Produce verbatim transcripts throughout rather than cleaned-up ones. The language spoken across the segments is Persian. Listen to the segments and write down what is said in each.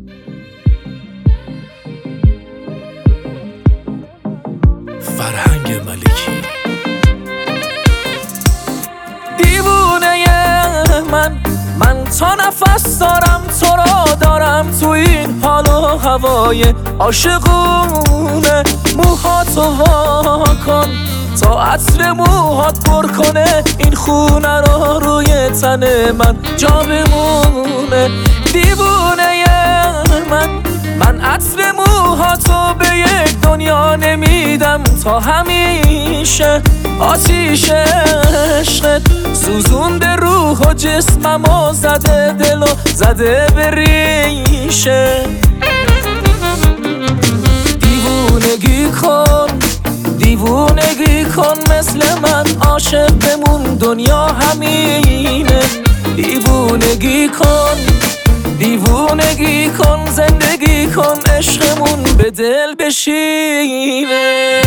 فرهنگ ملکی. دیوونه من من تا نفس دارم تو را دارم تو این حال و هوای عاشقونه. موهاتو وا کن تا عطر موهات پر کنه این خونه رو روی تن من جا بمونه. دیوونه من من عطر موهاتو به یک دنیا نمیدم تا همیشه. آتیش عشقت سوزونده روح و جسمم و زده دل و زده به ریشه. دیوونگی کن دیوونگی کن مثل من عاشق بمون دنیا همینه. دیوونگی کن دیوونگی کن زندگی کن عشقمون به دل بشینه.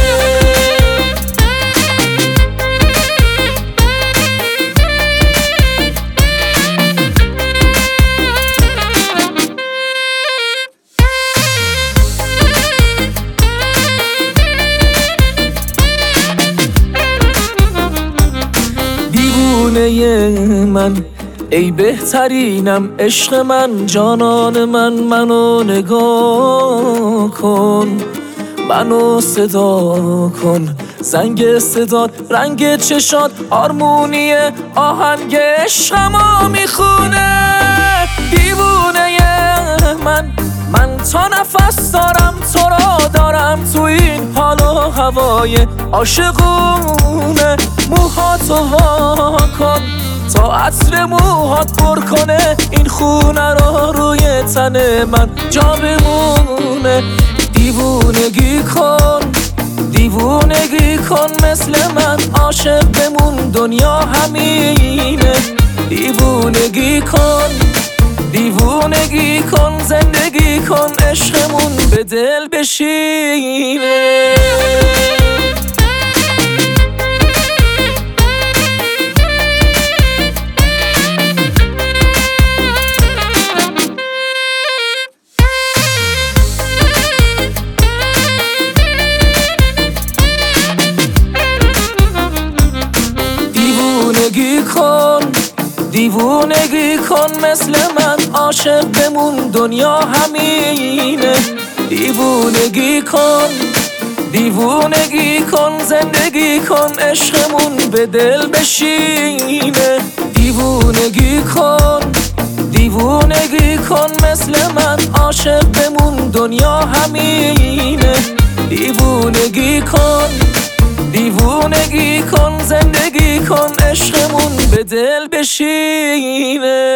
دیوونه من ای بهترینم عشق من جانان من منو نگاه کن منو صدا کن. زنگ صدات رنگ چشات آرمونی آهنگ عشقمو میخونه. دیوونه من من تا نفس دارم تو را دارم تو این حال و هوای عاشقونه. موهاتو وا کن تا عطر موهات پر کنه این خونه رو روی تن من جا بمونه. دیوونگی کن دیوونگی کن مثل من عاشق بمون دنیا همینه. دیوونگی کن دیوونگی کن زندگی کن عشقمون به دل بشینه. دیوونگی کن دیوونگی کن مثل من عاشق بمون دنیا همینه. دیوونگی کن دیوونگی کن زندگی کن عشقمون به دل بشینه. دیوونگی کن دیوونگی کن مثل من عاشق بمون دنیا همینه. دیوونگی کن دیوونگی کن زندگی کن عشقمون به دل بشینه.